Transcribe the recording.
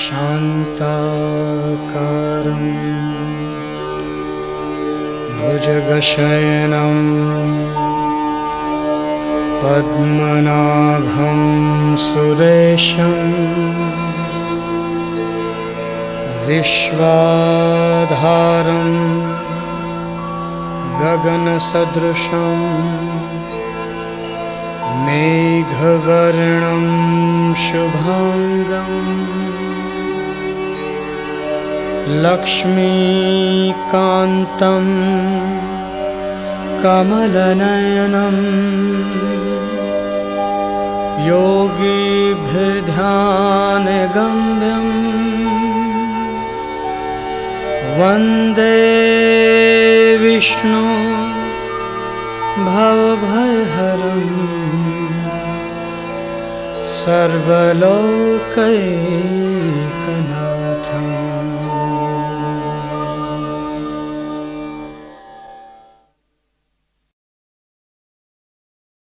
शान्ताकारं भुजगशयनं पद्मनाभं सुरेशं विश्वाधारं गगनसदृशं मेघवर्णं शुभांगं लक्ष्मीकान्तं कमलनयनं योगिभिर्ध्यानगम्यं वन्दे विष्णु भवभयहरं सर्वलोकैकनाथं।